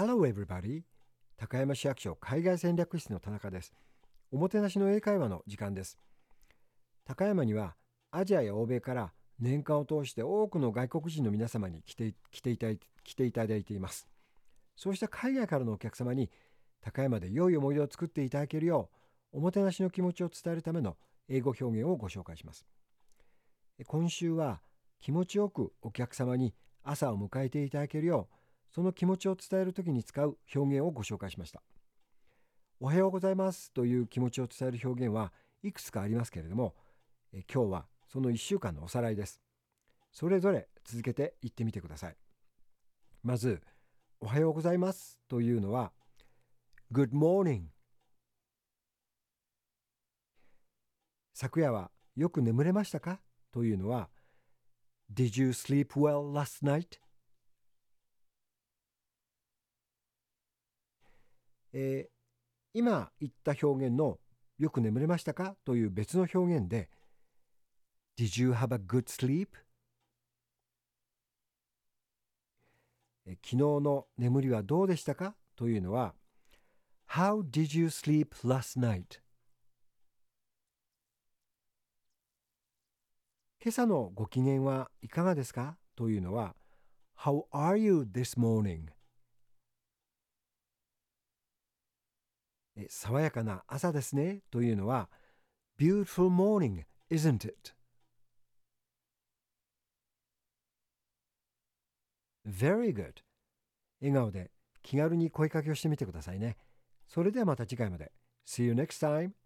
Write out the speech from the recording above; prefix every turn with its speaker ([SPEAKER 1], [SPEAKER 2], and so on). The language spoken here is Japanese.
[SPEAKER 1] Hello everybody! 高山市役所海外戦略室の田中です。おもてなしの英会話の時間です。高山にはアジアや欧米から年間を通して多くの外国人の皆様に来ていただいています。そうした海外からのお客様に高山で良い思い出を作っていただけるよう、おもてなしの気持ちを伝えるための英語表現をご紹介します。今週は気持ちよくお客様に朝を迎えていただけるよう、その気持ちを伝えるときに使う表現をご紹介しました。おはようございますという気持ちを伝える表現はいくつかありますけれども、今日はその1週間のおさらいです。それぞれ続けて言ってみてください。まず、おはようございますというのは Good morning。 昨夜はよく眠れましたかというのは Did you sleep well last night？今言った表現のよく眠れましたかという別の表現で Did you have a good sleep？ 昨日の眠りはどうでしたかというのは How did you sleep last night？ 今朝のご機嫌はいかがですかというのは How are you this morning？ 爽やかな朝ですねというのは Beautiful morning, isn't it? Very good。 笑顔で気軽に声かけをしてみてくださいね。それではまた次回まで。See you next time!